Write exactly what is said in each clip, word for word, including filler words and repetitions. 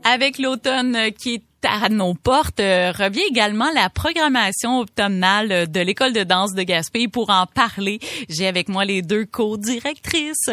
Avec l'automne qui est à nos portes, euh, revient également la programmation automnale de l'École de danse de Gaspé. Pour en parler, j'ai avec moi les deux co-directrices,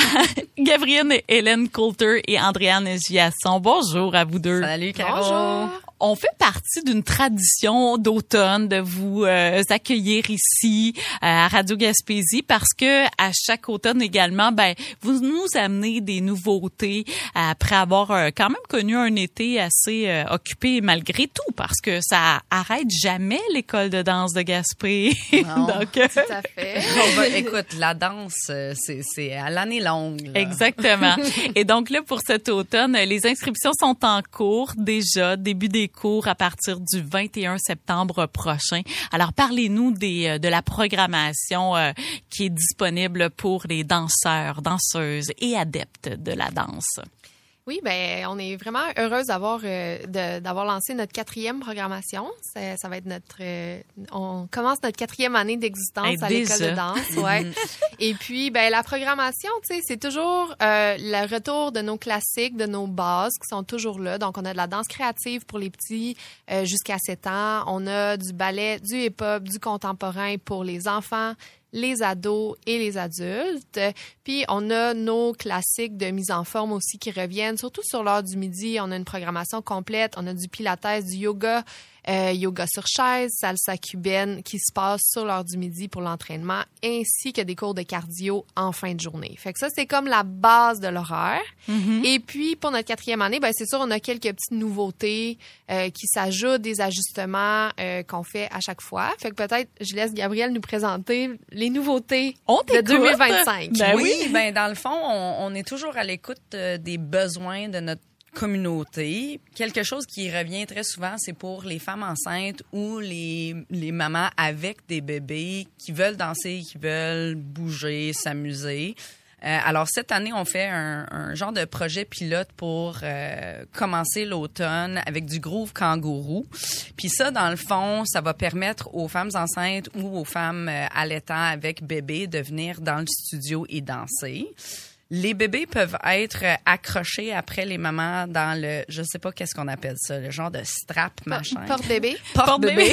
Gabrielle et Hélène Coulter et Andréane Giasson. Bonjour à vous deux. Salut, Caro. Bonjour. On fait partie d'une tradition d'automne de vous euh, accueillir ici euh, à Radio Gaspésie parce que à chaque automne également, ben vous nous amenez des nouveautés après avoir euh, quand même connu un été assez euh, occupé malgré tout parce que ça arrête jamais l'école de danse de Gaspé. Non, Donc, euh, tout à fait. On va, écoute, la danse, c'est, c'est à l'année longue. Là. Exactement. Et donc là, pour cet automne, les inscriptions sont en cours déjà, début des cours à partir du vingt et un septembre prochain. Alors, parlez-nous des, de la programmation euh, qui est disponible pour les danseurs, danseuses et adeptes de la danse. Oui, ben on est vraiment heureuse d'avoir euh, de, d'avoir lancé notre quatrième programmation. Ça, ça va être notre, euh, on commence notre quatrième année d'existence hey, à l'école de danse, ouais. Et puis, ben la programmation, tu sais, c'est toujours euh, le retour de nos classiques, de nos bases qui sont toujours là. Donc, on a de la danse créative pour les petits euh, jusqu'à sept ans. On a du ballet, du hip-hop, du contemporain pour les enfants, les ados et les adultes. Puis, on a nos classiques de mise en forme aussi qui reviennent, surtout sur l'heure du midi. On a une programmation complète. On a du pilates, du yoga, euh, yoga sur chaise, salsa cubaine qui se passe sur l'heure du midi pour l'entraînement, ainsi que des cours de cardio en fin de journée. Fait que ça, c'est comme la base de l'horaire. Mm-hmm. Et puis, pour notre quatrième année, ben c'est sûr, on a quelques petites nouveautés euh, qui s'ajoutent, des ajustements euh, qu'on fait à chaque fois. Fait que peut-être, je laisse Gabrielle nous présenter les nouveautés on de deux mille vingt-cinq. Ben oui, oui, ben dans le fond, on, on est toujours à l'écoute euh, des besoins de notre communauté. Quelque chose qui revient très souvent, c'est pour les femmes enceintes ou les, les mamans avec des bébés qui veulent danser, qui veulent bouger, s'amuser. Euh, alors, cette année, on fait un, un genre de projet pilote pour euh, commencer l'automne avec du groove kangourou. Puis ça, dans le fond, ça va permettre aux femmes enceintes ou aux femmes euh, allaitantes avec bébé de venir dans le studio et danser. Les bébés peuvent être accrochés après les mamans dans le, je sais pas qu'est-ce qu'on appelle ça, le genre de strap machin. Porte-bébé. Porte-bébé.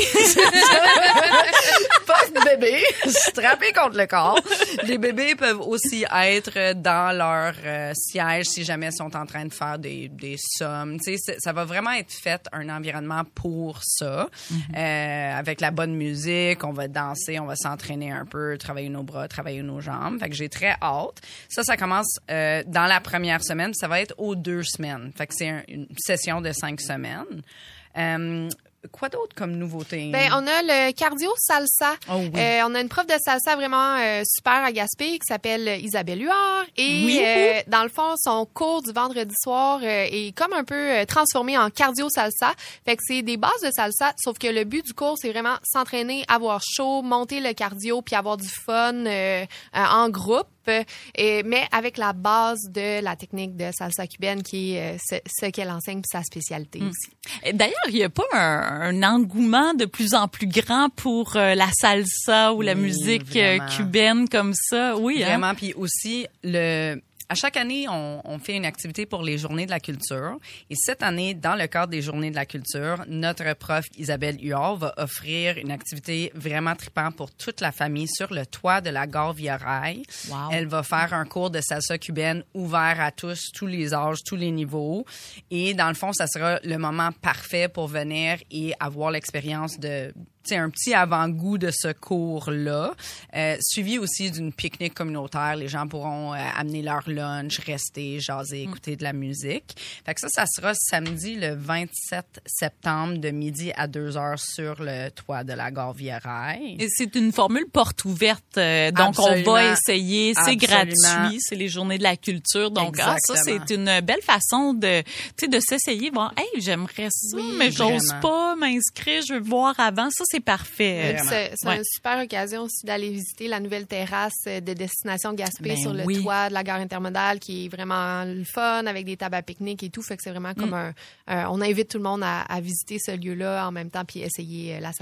Porte-bébé. Strappé contre le corps. Les bébés peuvent aussi être dans leur euh, siège si jamais ils sont en train de faire des, des sommes. Tu sais, ça va vraiment être fait un environnement pour ça. Mm-hmm. Euh, avec la bonne musique, on va danser, on va s'entraîner un peu, travailler nos bras, travailler nos jambes. Fait que j'ai très hâte. Ça, ça commence Euh, dans la première semaine, ça va être aux deux semaines. Fait que c'est un, une session de cinq semaines. Euh, quoi d'autre comme nouveauté? Ben, on a le cardio salsa. Oh oui. euh, on a une prof de salsa vraiment euh, super à Gaspé qui s'appelle Isabelle Huard. Et oui. euh, dans le fond, son cours du vendredi soir euh, est comme un peu euh, transformé en cardio salsa. Fait que c'est des bases de salsa, sauf que le but du cours, c'est vraiment s'entraîner, avoir chaud, monter le cardio, puis avoir du fun euh, euh, en groupe. Et, mais avec la base de la technique de salsa cubaine qui est euh, ce, ce qu'elle enseigne puis sa spécialité mm. aussi. D'ailleurs, il n'y a pas un, un engouement de plus en plus grand pour euh, la salsa ou la oui, musique vraiment. cubaine comme ça. Oui, vraiment. Hein? Puis aussi, le... À chaque année, on, on fait une activité pour les Journées de la culture. Et cette année, dans le cadre des Journées de la culture, notre prof Isabelle Huard va offrir une activité vraiment trippante pour toute la famille sur le toit de la gare Via-Rail. Wow. Elle va faire un cours de salsa cubaine ouvert à tous, tous les âges, tous les niveaux. Et dans le fond, ça sera le moment parfait pour venir et avoir l'expérience de... C'est un petit avant-goût de ce cours-là, euh, suivi aussi d'une pique-nique communautaire. Les gens pourront euh, amener leur lunch, rester, jaser, écouter de la musique. Fait que ça, ça sera samedi le vingt-sept septembre de midi à deux heures sur le toit de la gare Via-Rail. Et c'est une formule porte ouverte, euh, donc Absolument. On va essayer. C'est Absolument. Gratuit, c'est les Journées de la culture. Donc ah, ça, c'est une belle façon de, tu sais, de s'essayer. Bon, hey, j'aimerais ça, oui, mais vraiment. J'ose pas m'inscrire. Je veux voir avant. Ça, c'est parfait. C'est, c'est ouais. une super occasion aussi d'aller visiter la nouvelle terrasse de Destination Gaspé ben sur le oui. toit de la gare intermodale qui est vraiment le fun avec des tables à pique-nique et tout. Fait que c'est vraiment comme mm. un, un... On invite tout le monde à, à visiter ce lieu-là en même temps puis essayer la salsa.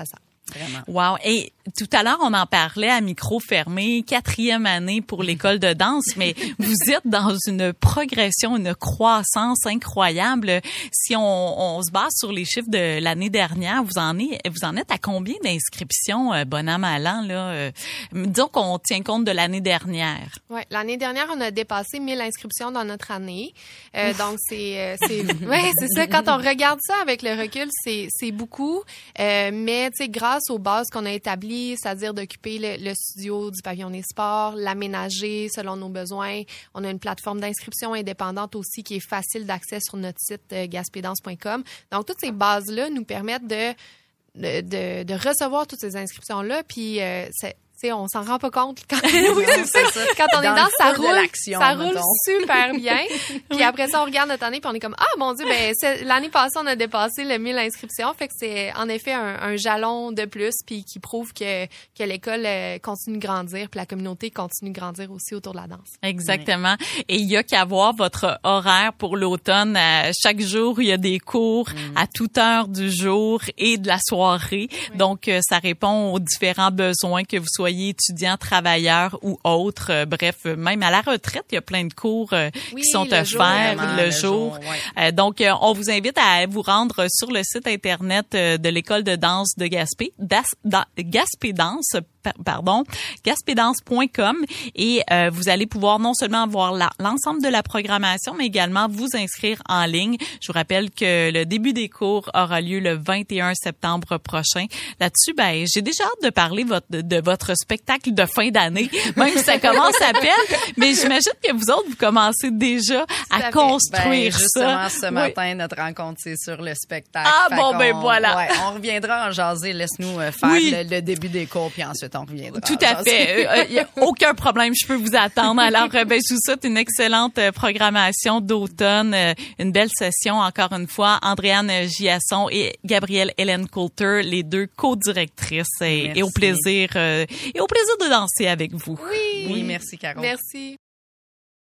Vraiment. Wow. Et tout à l'heure, on en parlait à micro fermé, quatrième année pour l'école de danse, mais vous êtes dans une progression, une croissance incroyable. Si on, on se base sur les chiffres de l'année dernière, vous en êtes, vous en êtes à combien d'inscriptions, euh, bon an, mal an, là? Euh, disons qu'on tient compte de l'année dernière. Oui, l'année dernière, on a dépassé mille inscriptions dans notre année. Euh, donc, c'est, euh, c'est, ouais, c'est ça. Quand on regarde ça avec le recul, c'est, c'est beaucoup. Euh, mais, tu sais, grâce aux bases qu'on a établies, c'est-à-dire d'occuper le, le studio du Pavillon des Sports, l'aménager selon nos besoins. On a une plateforme d'inscription indépendante aussi qui est facile d'accès sur notre site euh, gaspédance point com. Donc, toutes ces bases-là nous permettent de, de, de, de recevoir toutes ces inscriptions-là. Puis, euh, c'est T'sais, on s'en rend pas compte quand, oui, c'est ça. Ça. Quand on dans est dans, ça roule, ça roule super bien. Puis après ça, on regarde notre année puis on est comme, ah, mon Dieu, ben, l'année passée, on a dépassé le mille inscriptions. Fait que c'est, en effet, un, un jalon de plus puis qui prouve que, que l'école continue de grandir puis la communauté continue de grandir aussi autour de la danse. Exactement. Oui. Et il y a qu'à voir votre horaire pour l'automne. Chaque jour, il y a des cours mm. à toute heure du jour et de la soirée. Oui. Donc, ça répond aux différents besoins que vous soyez soyez étudiant, travailleur ou autre. Euh, bref, même à la retraite, il y a plein de cours euh, oui, qui sont offerts le, le jour. jour ouais. euh, donc, euh, on vous invite à vous rendre sur le site Internet euh, de l'École de danse de Gaspé, das, da, Gaspédance, pardon, gaspédance point com et euh, vous allez pouvoir non seulement voir la, l'ensemble de la programmation, mais également vous inscrire en ligne. Je vous rappelle que le début des cours aura lieu le vingt et un septembre prochain. Là-dessus, ben, j'ai déjà hâte de parler votre, de, de votre spectacle de fin d'année, même si ça commence à peine, mais j'imagine que vous autres, vous commencez déjà à construire ben, justement, ça. ce matin, oui. notre rencontre, c'est sur le spectacle. Ah fait bon, ben voilà. Ouais, on reviendra en jaser. Laisse-nous euh, faire oui. le, le début des cours, puis ensuite, on reviendra. Tout à fait. Il euh, n'y a aucun problème. Je peux vous attendre. Alors, euh, ben, je vous souhaite une excellente euh, programmation d'automne. Euh, une belle session, encore une fois. Andréane Giasson et Gabrielle Hélène Coulter, les deux co-directrices. Et, et au plaisir, euh, et au plaisir de danser avec vous. Oui. Oui, merci, Caro. Merci.